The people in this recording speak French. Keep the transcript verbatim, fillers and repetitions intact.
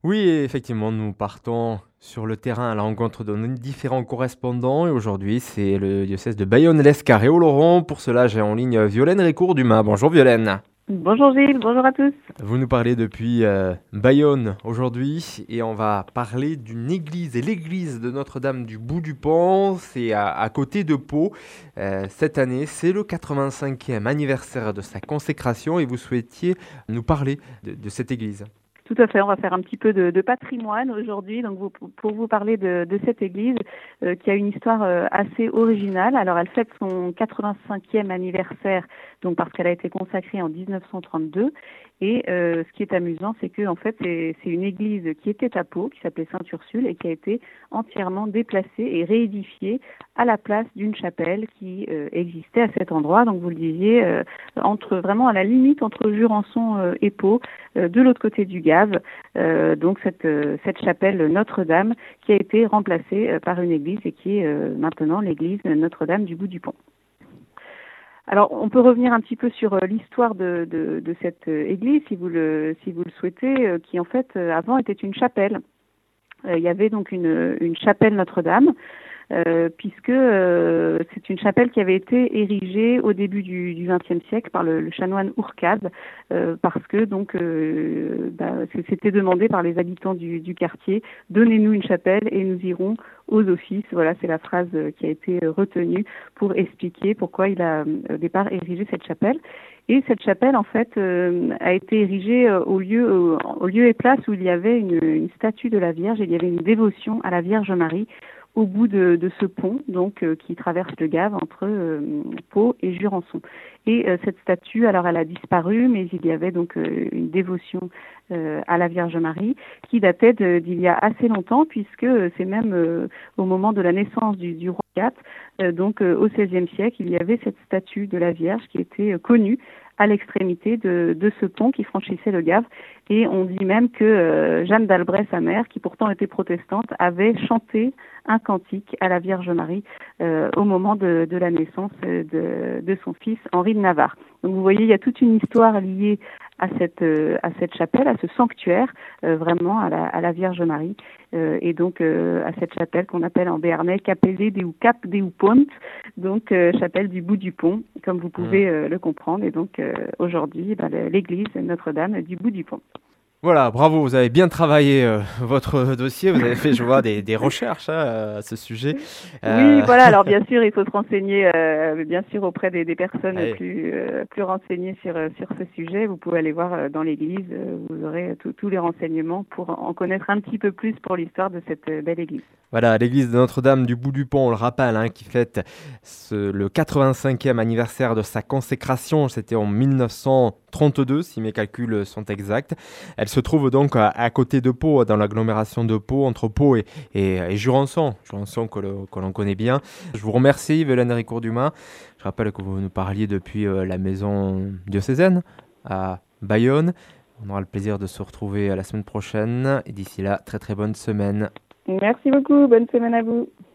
Oui, effectivement, nous partons sur le terrain à la rencontre de nos différents correspondants et aujourd'hui, c'est le diocèse de Bayonne-Lescar et Oloron. Pour cela, j'ai en ligne Violaine Récourt-Dumas. Bonjour Violaine. Bonjour Gilles, bonjour à tous. Vous nous parlez depuis euh, Bayonne aujourd'hui et on va parler d'une église, et l'église de Notre-Dame du Bout du Pont. C'est à, à côté de Pau. Euh, cette année, c'est le quatre-vingt-cinquième anniversaire de sa consécration et vous souhaitiez nous parler de, de cette église. Tout à fait, on va faire un petit peu de, de patrimoine aujourd'hui, donc vous- pour vous parler de, de cette église euh, qui a une histoire euh, assez originale. Alors elle fête son quatre-vingt-cinquième anniversaire, donc parce qu'elle a été consacrée en dix-neuf cent trente-deux. Et euh, ce qui est amusant, c'est que en fait c'est c'est une église qui était à Pau, qui s'appelait Sainte-Ursule et qui a été entièrement déplacée et réédifiée à la place d'une chapelle qui euh, existait à cet endroit. Donc vous le disiez, euh, entre vraiment à la limite entre Jurançon euh, et Pau, euh, de l'autre côté du Gave, euh, donc cette, euh, cette chapelle Notre-Dame qui a été remplacée euh, par une église et qui est euh, maintenant l'église Notre-Dame du Bout du Pont. Alors, on peut revenir un petit peu sur euh, l'histoire de, de, de cette euh, église, si vous le, si vous le souhaitez, euh, qui en fait, euh, avant était une chapelle. Euh, il y avait donc une, une chapelle Notre-Dame, euh, puisque euh, c'est une chapelle qui avait été érigée au début du vingtième siècle par le, le chanoine Hourcade, euh, parce que donc euh, bah, c'était demandé par les habitants du, du quartier, donnez-nous une chapelle et nous irons aux offices. Voilà, c'est la phrase qui a été retenue pour expliquer pourquoi il a au départ érigé cette chapelle. Et cette chapelle, en fait, euh, a été érigée euh, au lieu, au, au lieu et place où il y avait une, une statue de la Vierge. Il y avait une dévotion à la Vierge Marie au bout de, de ce pont, donc euh, qui traverse le Gave entre euh, Pau et Jurançon. Et euh, cette statue, alors elle a disparu, mais il y avait donc euh, une dévotion euh, à la Vierge Marie qui datait de, d'il y a assez longtemps, puisque euh, c'est même euh, au moment de la naissance du, du roi quatre, euh, donc euh, au seizième siècle, il y avait cette statue de la Vierge qui était euh, connue à l'extrémité de, de ce pont qui franchissait le Gave. Et on dit même que euh, Jeanne d'Albret, sa mère, qui pourtant était protestante, avait chanté un cantique à la Vierge Marie euh, au moment de, de la naissance de, de son fils Henri de Navarre. Donc vous voyez, il y a toute une histoire liée à cette, euh, à cette chapelle, à ce sanctuaire, euh, vraiment à la, à la Vierge Marie, euh, et donc euh, à cette chapelle qu'on appelle en béarnais Capelle deu Cap deu Pont, donc euh, chapelle du bout du pont, comme vous Hmm. pouvez euh, le comprendre. Et donc euh, aujourd'hui, ben, l'église Notre-Dame du bout du pont. Voilà, bravo, vous avez bien travaillé euh, votre dossier, vous avez fait, je vois, des, des recherches hein, à ce sujet. Oui, Euh, voilà. Alors bien sûr, il faut se renseigner, euh, bien sûr, auprès des, des personnes allez, plus euh, plus renseignées sur euh, sur ce sujet. Vous pouvez aller voir euh, dans l'église, euh, vous aurez tout- tous les renseignements pour en connaître un petit peu plus pour l'histoire de cette euh, belle église. voilà, l'église de Notre-Dame du Bout du Pont, on le rappelle, hein, qui fête ce- le quatre-vingt-cinquième anniversaire de sa consécration, c'était en mille neuf cent trente-deux, si mes calculs sont exacts. Elle se trouve donc à, à côté de Pau, dans l'agglomération de Pau, entre Pau et, et, et Jurançon, Jurançon que, le- que l'on connaît bien. Je vous remercie, Vélène Ricourt-Dumas. Je rappelle que vous nous parliez depuis euh, la maison diocésaine à Bayonne. On aura le plaisir de se retrouver la semaine prochaine. Et d'ici là, très très bonne semaine. Merci beaucoup. Bonne semaine à vous.